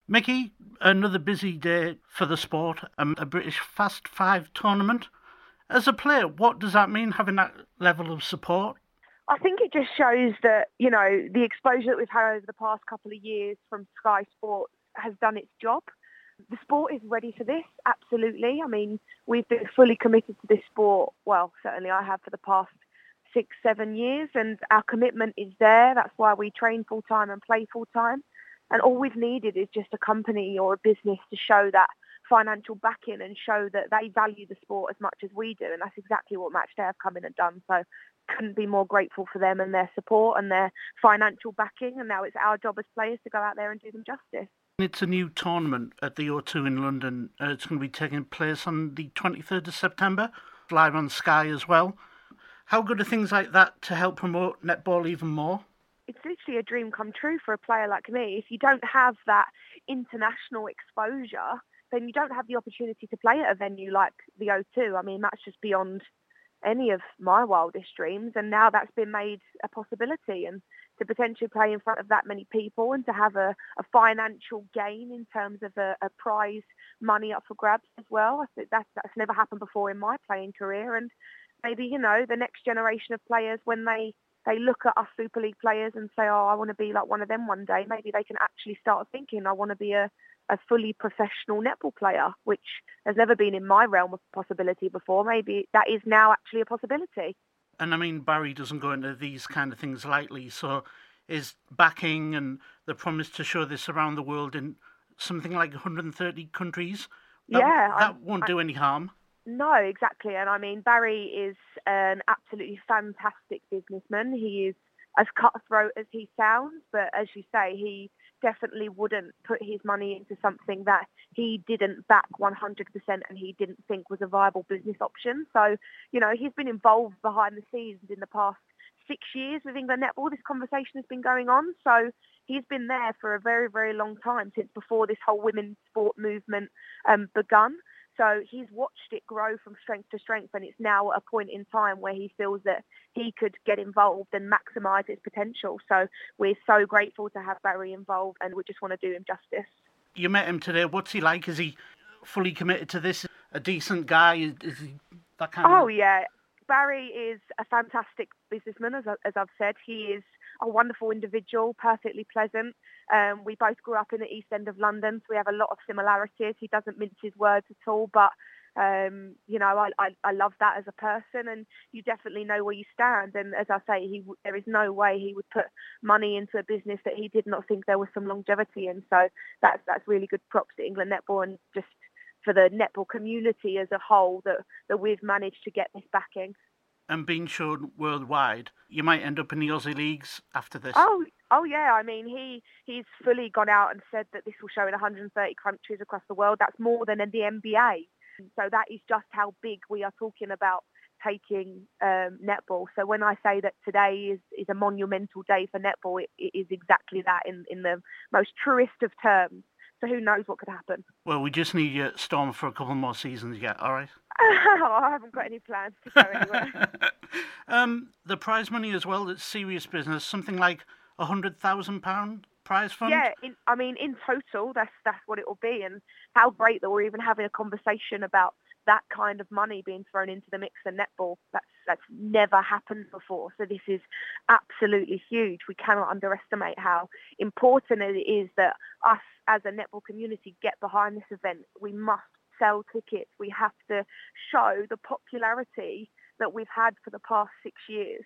Mickey, another busy day for the sport, a British Fast Five tournament. As a player, what does that mean, having that level of support? I think it just shows that, the exposure that we've had over the past couple of years from Sky Sports has done its job. The sport is ready for this, absolutely. I mean, we've been fully committed to this sport. Well, certainly I have for the past 6, 7 years, and our commitment is there. That's why we train full time and play full time. And all we've needed is just a company or a business to show that financial backing and show that they value the sport as much as we do. And that's exactly what Matchday have come in and done. So couldn't be more grateful for them and their support and their financial backing. And now it's our job as players to go out there and do them justice. It's a new tournament at the O2 in London. It's going to be taking place on the 23rd of September, live on Sky as well. How good are things like that to help promote netball even more? It's literally a dream come true for a player like me. If you don't have that international exposure, then you don't have the opportunity to play at a venue like the O2. I mean, that's just beyond any of my wildest dreams. And now that's been made a possibility. And to potentially play in front of that many people and to have a financial gain in terms of a prize money up for grabs as well. I think that's never happened before in my playing career. And maybe, the next generation of players, when they look at us Super League players and say, oh, I want to be like one of them one day, maybe they can actually start thinking, I want to be a fully professional netball player, which has never been in my realm of possibility before. Maybe that is now actually a possibility. And I mean, Barry doesn't go into these kind of things lightly, so is backing and the promise to show this around the world in something like 130 countries, that won't do any harm. No, exactly. And I mean, Barry is an absolutely fantastic businessman. He is as cutthroat as he sounds, but as you say, he definitely wouldn't put his money into something that he didn't back 100% and he didn't think was a viable business option. So, he's been involved behind the scenes in the past 6 years with England Netball. This conversation has been going on. So he's been there for a very, very long time, since before this whole women's sport movement begun. So he's watched it grow from strength to strength, and it's now a point in time where he feels that he could get involved and maximise its potential. So we're so grateful to have Barry involved, and we just want to do him justice. You met him today. What's he like? Is he fully committed to this? A decent guy? Is he that kind of... Oh, yeah. Barry is a fantastic businessman, as I've said. He is a wonderful individual, perfectly pleasant. We both grew up in the East End of London, so we have a lot of similarities. He doesn't mince his words at all, but I love that as a person, and you definitely know where you stand. And as I say, there is no way he would put money into a business that he did not think there was some longevity in. So that's really good props to England Netball, and just for the netball community as a whole that we've managed to get this backing. And being shown worldwide, you might end up in the Aussie leagues after this. Oh yeah. I mean, he's fully gone out and said that this will show in 130 countries across the world. That's more than in the NBA. So that is just how big we are talking about taking netball. So when I say that today is a monumental day for netball, it is exactly that in the most truest of terms. So who knows what could happen? Well, we just need you Storm for a couple more seasons yet, all right? I haven't got any plans to go anywhere. The prize money as well, it's serious business, something like £100,000 prize fund? Yeah, in total, that's what it will be. And how great that we're even having a conversation about that kind of money being thrown into the mix of netball. That's never happened before. So this is absolutely huge. We cannot underestimate how important it is that us as a netball community get behind this event. We must sell tickets. We have to show the popularity that we've had for the past 6 years.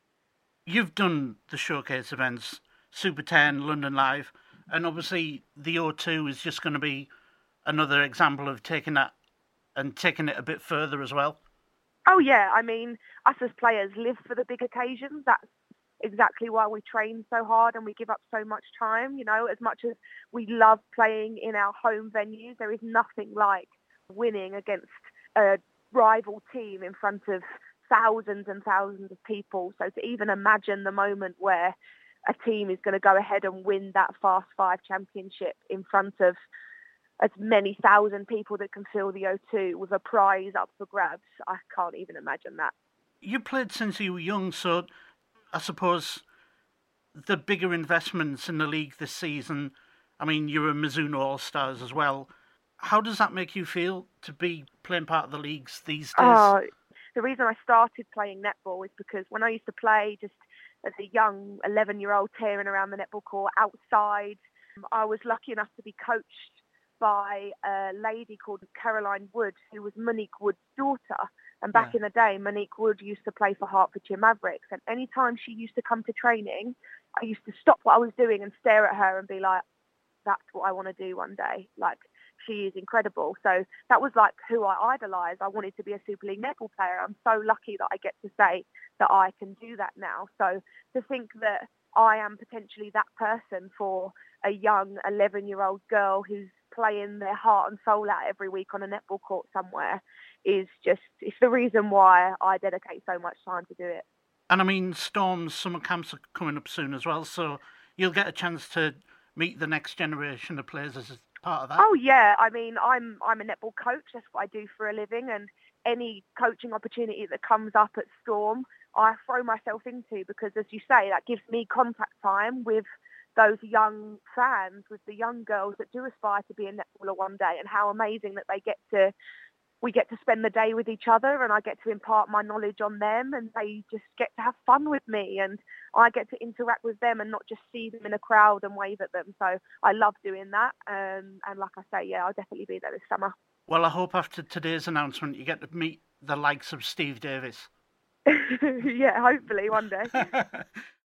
You've done the showcase events, Super 10, London Live, and obviously the O2 is just going to be another example of taking that and taking it a bit further as well. Oh yeah, I mean, us as players live for the big occasions. That's exactly why we train so hard and we give up so much time. As much as we love playing in our home venues, there is nothing like winning against a rival team in front of thousands and thousands of people. So to even imagine the moment where a team is going to go ahead and win that Fast Five championship in front of as many thousand people that can fill the O2 with a prize up for grabs, I can't even imagine that. You played since you were young, so I suppose the bigger investments in the league this season, I mean, you're a Mizuno All-Stars as well. How does that make you feel to be playing part of the leagues these days? The reason I started playing netball is because when I used to play just as a young 11-year-old tearing around the netball court outside, I was lucky enough to be coached by a lady called Caroline Wood, who was Monique Wood's daughter. And back Yeah. in the day, Monique Wood used to play for Hertfordshire Mavericks. And anytime she used to come to training, I used to stop what I was doing and stare at her and be like, that's what I want to do one day. Like, she is incredible. So that was like who I idolised. I wanted to be a Super League netball player. I'm so lucky that I get to say that I can do that now. So to think that I am potentially that person for a young 11-year-old girl who's playing their heart and soul out every week on a netball court somewhere is just, it's the reason why I dedicate so much time to do it. And I mean, Storm's summer camps are coming up soon as well, so you'll get a chance to meet the next generation of players as part of that. Oh yeah, I mean, I'm a netball coach. That's what I do for a living, and any coaching opportunity that comes up at Storm, I throw myself into because, as you say, that gives me contact time with those young fans, with the young girls that do aspire to be a netballer one day, and how amazing that we get to spend the day with each other, and I get to impart my knowledge on them, and they just get to have fun with me, and I get to interact with them and not just see them in a crowd and wave at them. So I love doing that. And like I say, yeah, I'll definitely be there this summer. Well, I hope after today's announcement you get to meet the likes of Steve Davis. Yeah, hopefully one day.